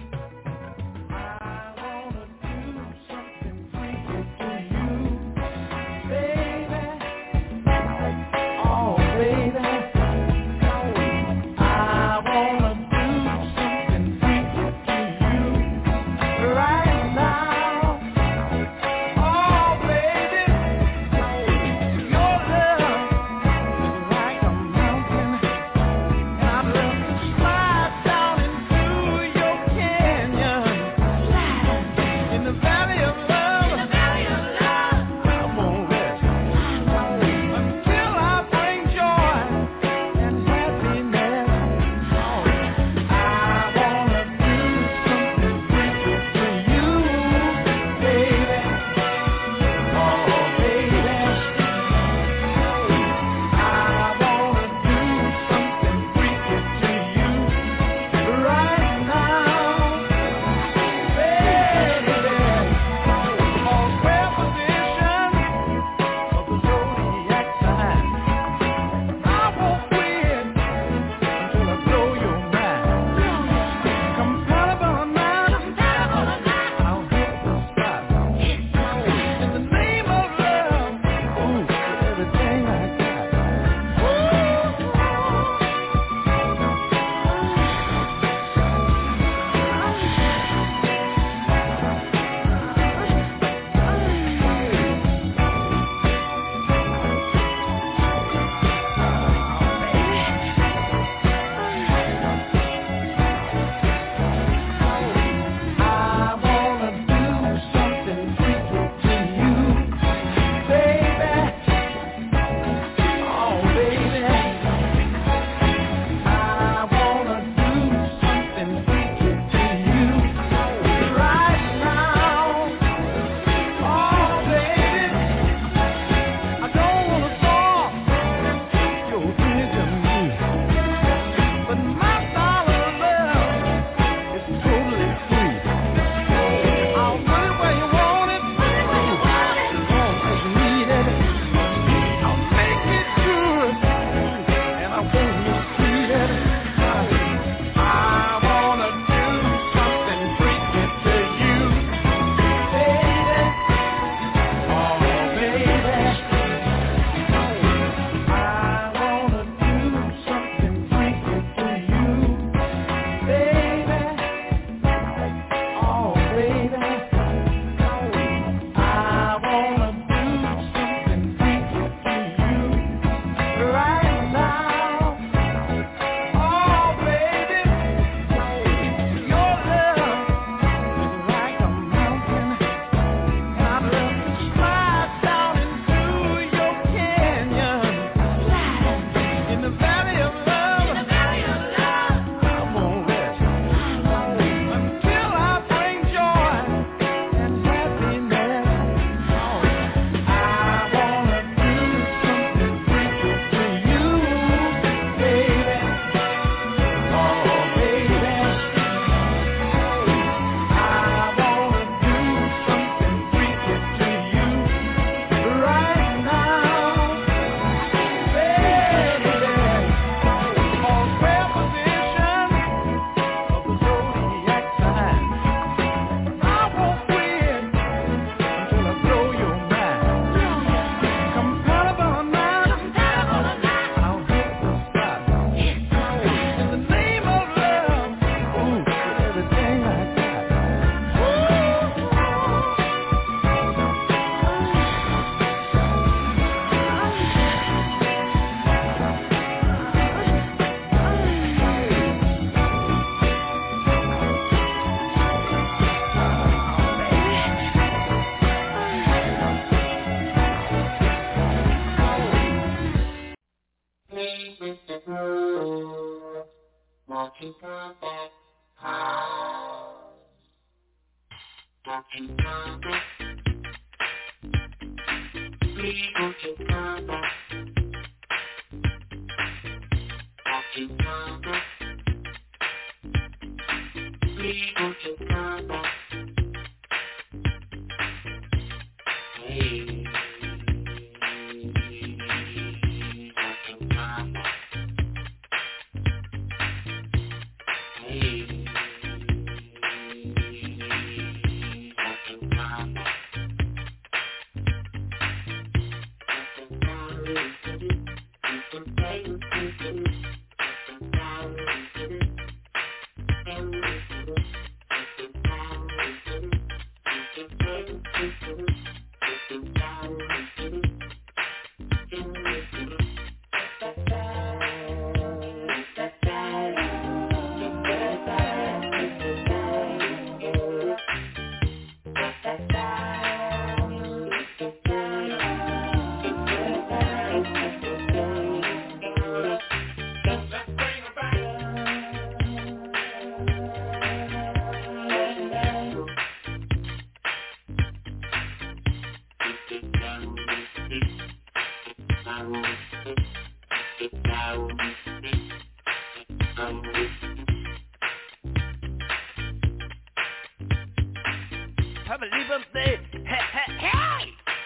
Slide down into your can. I believe I'm saying, hey, hey, hey!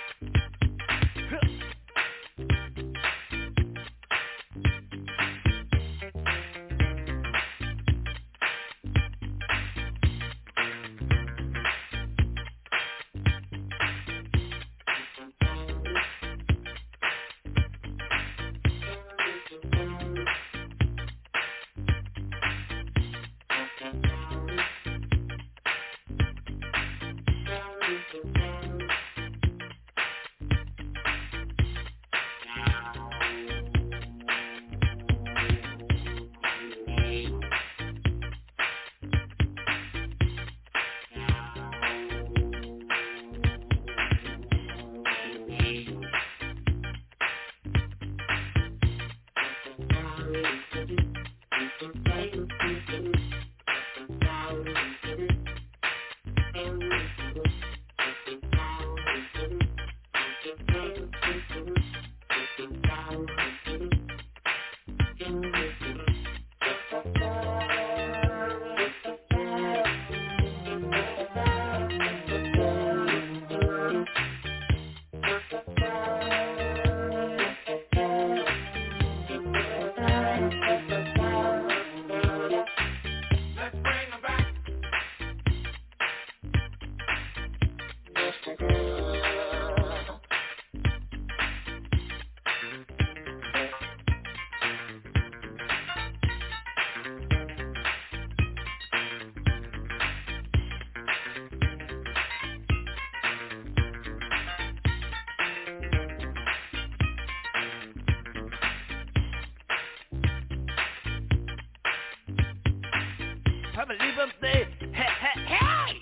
I believe I'm saying, hey, hey, hey!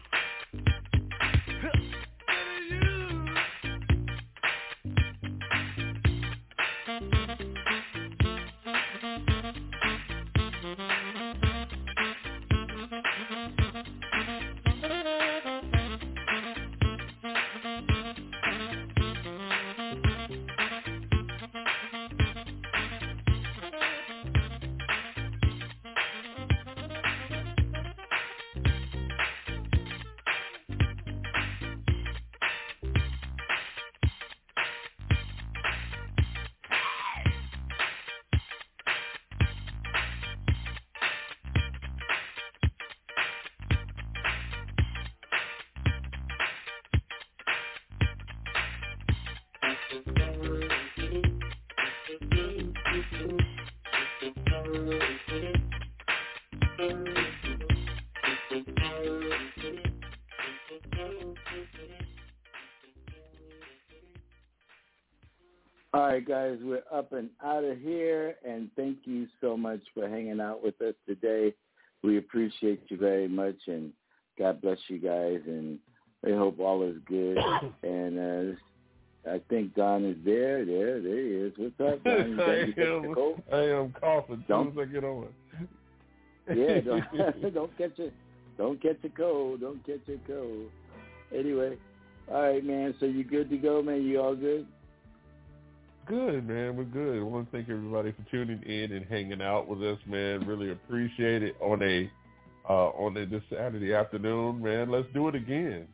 All right, guys, we're up and out of here, and thank you so much for hanging out with us today. We appreciate you very much, and God bless you guys, and we hope all is good. And I think Don is there. There he is. What's up, Don? You got your cold? I am coughing as soon as I get on. Yeah, don't catch a cold. Don't catch a cold. Anyway, all right, man. So you good to go, man? You all good? Good, man. We're good. I want to thank everybody for tuning in and hanging out with us, man. Really appreciate it on this Saturday afternoon, man. Let's do it again.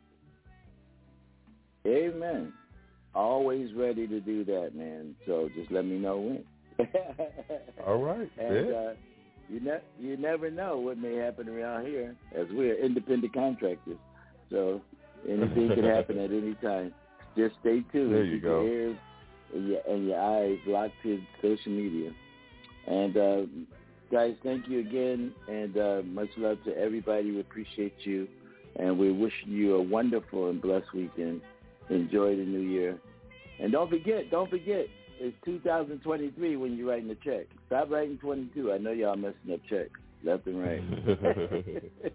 Amen. Always ready to do that, man. So just let me know when. All right. And you never know what may happen around here, as we're independent contractors. So anything can happen at any time. Just stay tuned. There you Keep go. your ears and your eyes locked to social media. And guys, thank you again, and much love to everybody. We appreciate you, and we're wishing you a wonderful and blessed weekend. Enjoy the new year. And don't forget, it's 2023 when you're writing the check. Stop writing 22. I know y'all messing up checks left and right.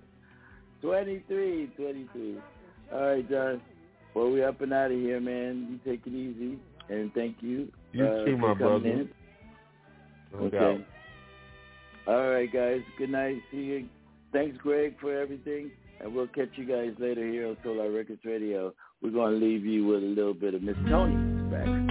23. All right, John. Well, we're up and out of here, man. You take it easy, and thank you. You too, my brother. In. No doubt. All right, guys. Good night. See you. Thanks, Greg, for everything. And we'll catch you guys later here on Solar Records Radio. We're going to leave you with a little bit of Miss Toni Braxton.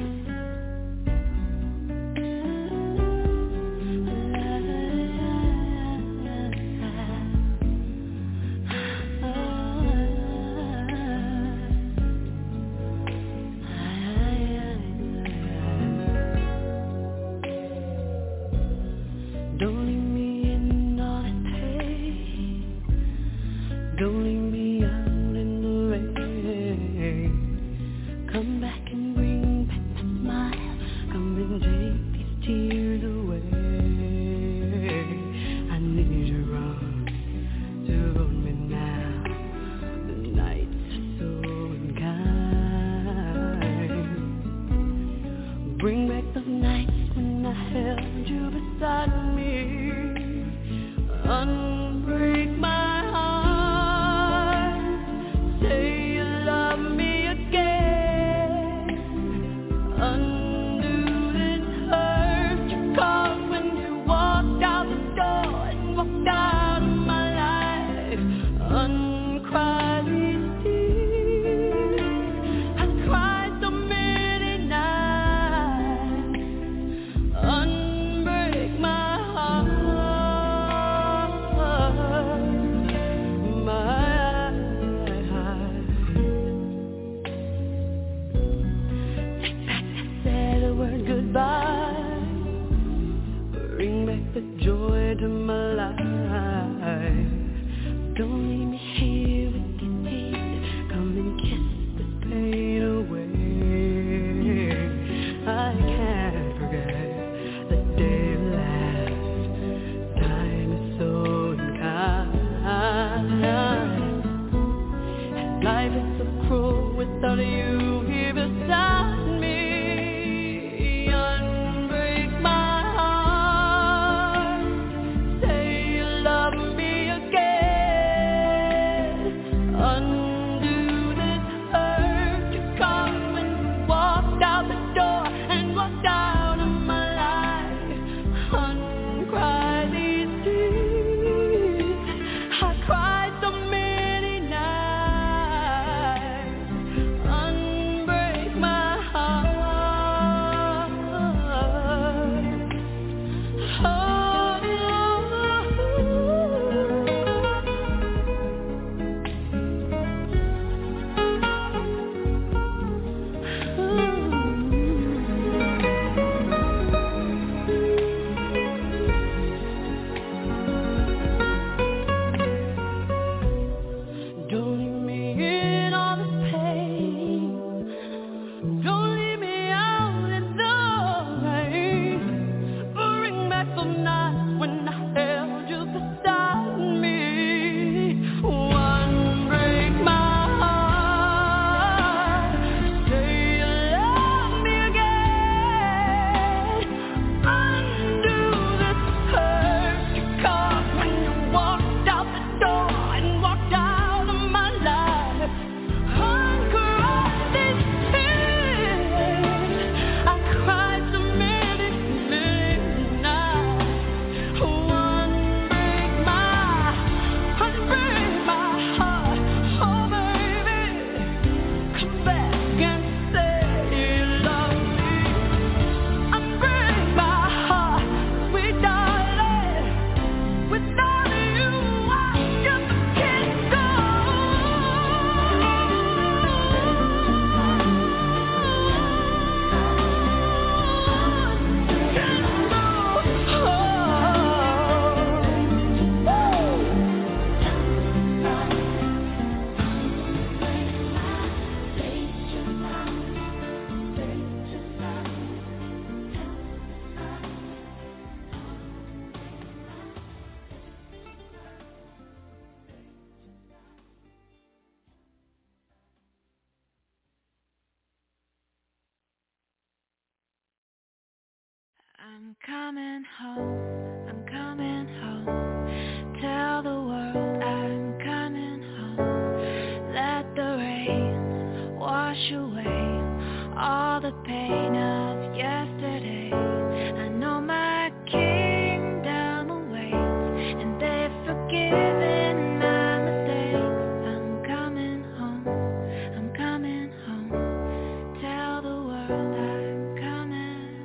I'm coming home, I'm coming home. Tell the world I'm coming home. Let the rain wash away all the pain of yesterday. I know my kingdom awaits, and they've forgiven my mistakes. I'm coming home, I'm coming home. Tell the world I'm coming.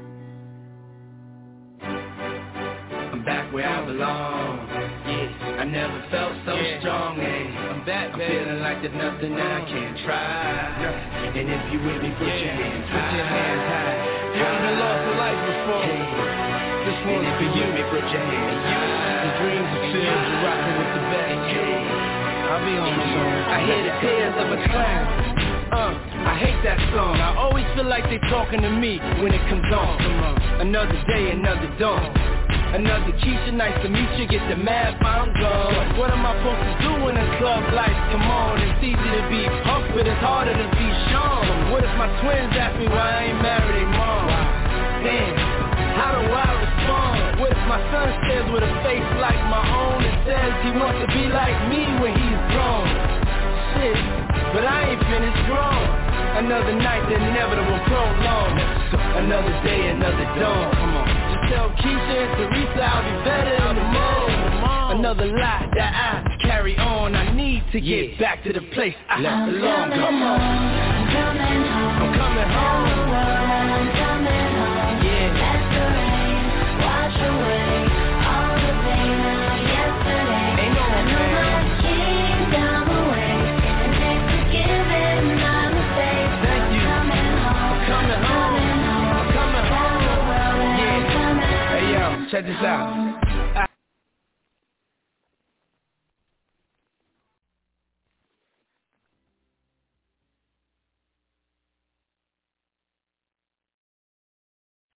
I'm back where I belong. Yeah, I never felt so strong. I'm back, I'm feeling like there's nothing that I can't try. And if you with me, put your hands high. You haven't lost a life before. This one's for you. Put your hands high. The dreams of tears are rocking with the best. I'll be on the song. I hear the tears of a clown. I hate that song. I always feel like they talking to me when it comes on. Another day, another dawn. Another Keisha, nice to meet you. Get the math, I'm gone. What am I supposed to do when a club lights come on? It's easy to be Puff, but it's harder to be Sean. What if my twins ask me why I ain't married their mom? Damn, how do I respond? What if my son stares with a face like my own and says he wants to be like me when he's grown? Shit, but I ain't finished grown. Another night, the inevitable prolong. Another day, another dawn. Come on. Just tell Keisha and Teresa I'll be better in the morning. Another lie that I carry on. I need to get back to the place I belong. Come on. I'm coming home. I'm coming home. Tell the world I'm coming home. Yeah. Let the rain wash away all the pain of yesterday. Ain't no I know man. my kingdom awaits, and they've forgiven my mistakes. Thank you. I'm coming home. Coming home. Coming home. I'm coming Tell home. the world I'm coming Hey yo, check this out.